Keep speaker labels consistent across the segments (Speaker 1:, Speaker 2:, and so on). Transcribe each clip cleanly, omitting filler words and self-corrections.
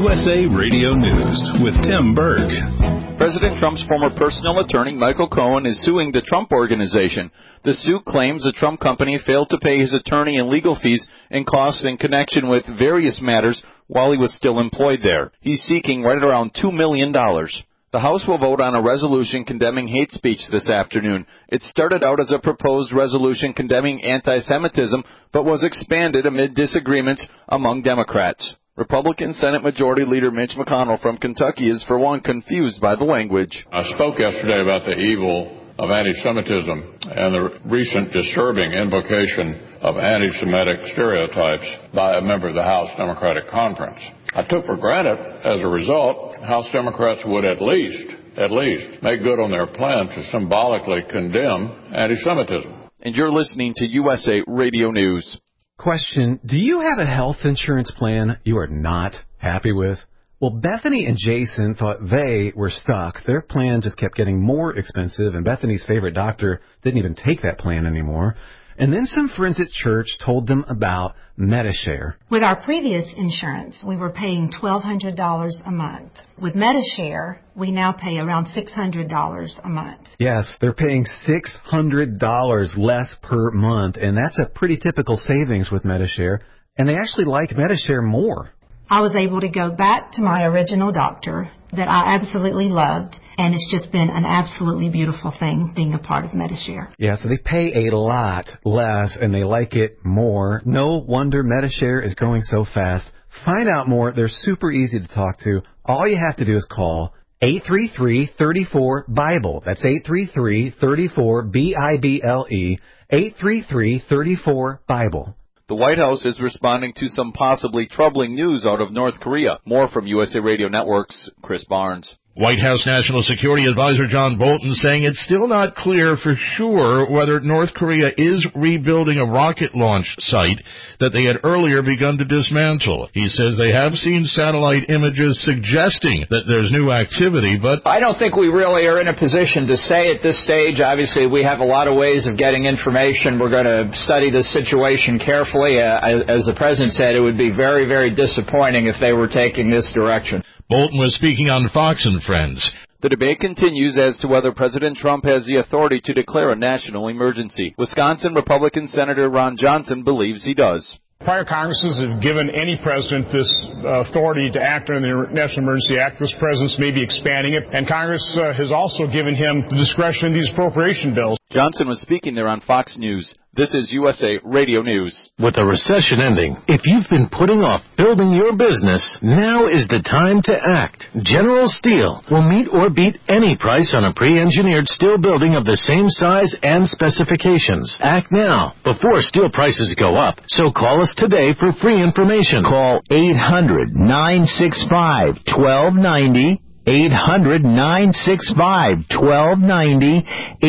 Speaker 1: USA Radio News with Tim Berg.
Speaker 2: President Trump's former personal attorney, Michael Cohen, is suing the Trump Organization. The suit claims the Trump company failed to pay his attorney and legal fees and costs in connection with various matters while he was still employed there. He's seeking right around $2 million. The House will vote on a resolution condemning hate speech this afternoon. It started out as a proposed resolution condemning anti-Semitism, but was expanded amid disagreements among Democrats. Republican Senate Majority Leader Mitch McConnell from Kentucky is, for one, confused by the language.
Speaker 3: I spoke yesterday about the evil of anti-Semitism and the recent disturbing invocation of anti-Semitic stereotypes by a member of the House Democratic Conference. I took for granted, as a result, House Democrats would at least make good on their plan to symbolically condemn anti-Semitism.
Speaker 2: And you're listening to USA Radio News.
Speaker 4: Question, do you have a health insurance plan you are not happy with? Well, Bethany and Jason thought they were stuck. Their plan just kept getting more expensive, and Bethany's favorite doctor didn't even take that plan anymore. And then some friends at church told them about Medi-Share.
Speaker 5: With our previous insurance, we were paying $1,200 a month. With Medi-Share, we now pay around $600 a month.
Speaker 4: Yes, they're paying $600 less per month, and that's a pretty typical savings with Medi-Share. And they actually like Medi-Share more.
Speaker 5: I was able to go back to my original doctor that I absolutely loved, and it's just been an absolutely beautiful thing being a part of Medi-Share.
Speaker 4: Yeah, so they pay a lot less, and they like it more. No wonder Medi-Share is growing so fast. Find out more. They're super easy to talk to. All you have to do is call 833-34-BIBLE. That's 833-34-BIBLE, 833-34-BIBLE.
Speaker 2: The White House is responding to some possibly troubling news out of North Korea. More from USA Radio Network's Chris Barnes.
Speaker 6: White House National Security Advisor John Bolton saying it's still not clear for sure whether North Korea is rebuilding a rocket launch site that they had earlier begun to dismantle. He says they have seen satellite images suggesting that there's new activity, but
Speaker 7: I don't think we really are in a position to say at this stage. Obviously, we have a lot of ways of getting information. We're going to study the situation carefully. As the President said, it would be very, very disappointing if they were taking this direction.
Speaker 6: Bolton was speaking on Fox and Friends.
Speaker 2: The debate continues as to whether President Trump has the authority to declare a national emergency. Wisconsin Republican Senator Ron Johnson believes he does.
Speaker 8: Prior Congresses have given any president this authority to act under the National Emergency Act. This president's maybe expanding it, and Congress has also given him the discretion in these appropriation bills.
Speaker 2: Johnson was speaking there on Fox News. This is USA Radio News.
Speaker 9: With the recession ending, if you've been putting off building your business, now is the time to act. General Steel will meet or beat any price on a pre-engineered steel building of the same size and specifications. Act now, before steel prices go up. So call us today for free information. Call 800-965-1290. 800-965-1290,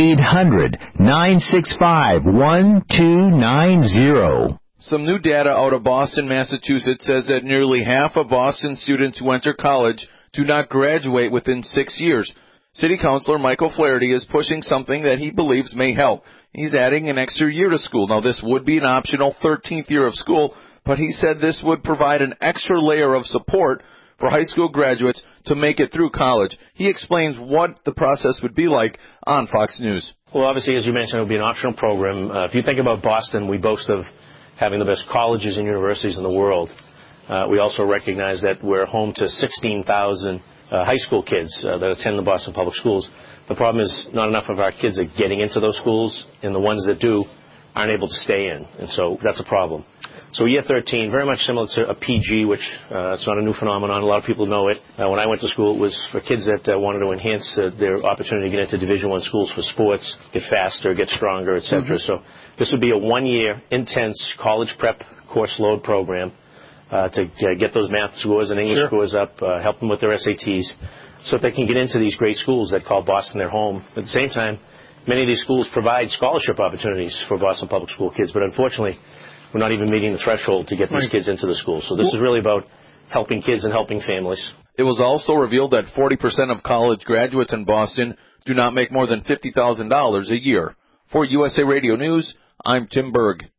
Speaker 9: 800-965-1290.
Speaker 2: Some new data out of Boston, Massachusetts says that nearly half of Boston students who enter college do not graduate within 6 years. City Councilor Michael Flaherty is pushing something that he believes may help. He's adding an extra year to school. Now, this would be an optional 13th year of school, but he said this would provide an extra layer of support for high school graduates to make it through college. He explains what the process would be like on Fox News.
Speaker 10: Well, obviously, as you mentioned, it would be an optional program. If you think about Boston, we boast of having the best colleges and universities in the world. We also recognize that we're home to 16,000 high school kids that attend the Boston Public Schools. The problem is not enough of our kids are getting into those schools, and the ones that do aren't able to stay in, and so that's a problem. So year 13, very much similar to a PG, which it's not a new phenomenon. A lot of people know it. When I went to school, it was for kids that wanted to enhance their opportunity to get into Division I schools for sports, get faster, get stronger, etc. So this would be a one-year, intense college prep course load program to get those math scores and English scores up, help them with their SATs, so that they can get into these great schools that call Boston their home. At the same time, many of these schools provide scholarship opportunities for Boston Public School kids, but unfortunately, we're not even meeting the threshold to get these kids into the school. So this is really about helping kids and helping families.
Speaker 2: It was also revealed that 40% of college graduates in Boston do not make more than $50,000 a year. For USA Radio News, I'm Tim Berg.